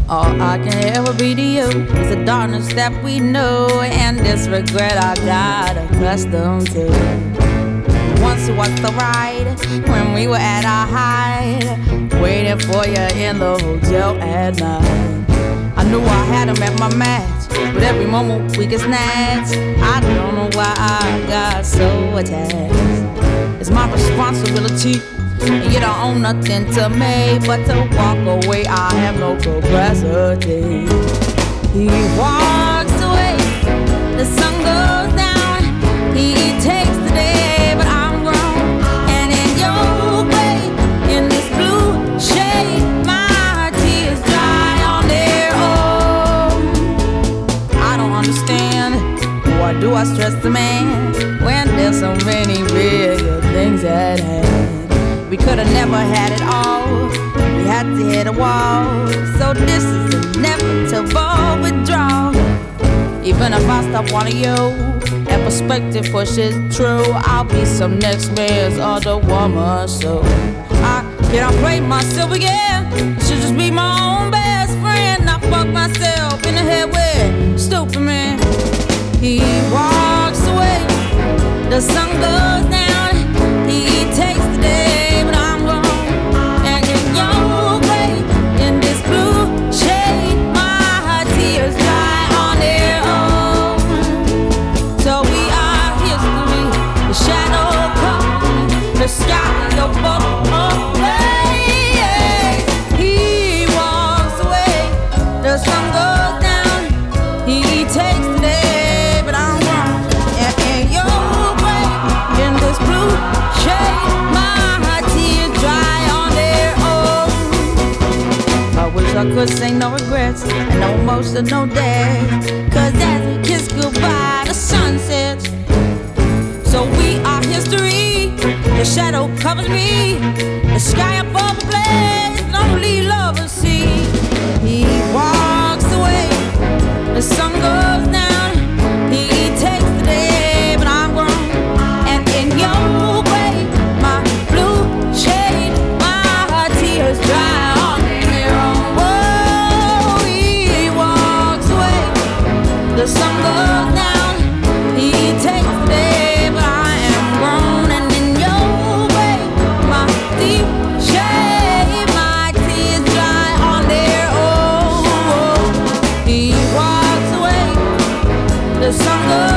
All I can ever be to you is the darkness that we know, and this regret I got accustomed to. Once was the ride when we were at our height, waiting for you in the hotel at night. I knew I had him at my match, but every moment we get snatched. I don't know why I got so attached. It's my responsibility, and you don't own nothing to me but to walk away. I have no capacity. He walks away, the sun goes down. He takes the day, but I'm grown. And in your way, in this blue shade, my tears dry on their own. I don't understand, why do I stress the man when there's so many bigger things at hand? We could've never had it all, we had to hit a wall. So this is inevitable withdrawal. Even if I stop wanting you, and perspective pushes true, I'll be some next man's other woman. So I cannot play myself again, I should just be my own best friend. I fuck myself in the head with stupid man. He walks away, the sun goes down. He takes the day, the sky above away. He walks away, the sun goes down. He takes the day, but I'm wrong. And in your way, in this blue shade, my tears dry on their own. I wish I could say no regrets and no emotional days, 'cause as we kiss goodbye, the sun sets. So we are history. The shadow covers me, the sky above the blaze, and only lovers see. He walks away, the sun goes down. He takes the day, but I'm grown. And in your way, my blue shade, my tears dry on their own. Whoa, he walks away, the sun goes down. He takes the day, but I am grown. And in your way, my deep shade, my tears dry on their own. He walks away, the sun goes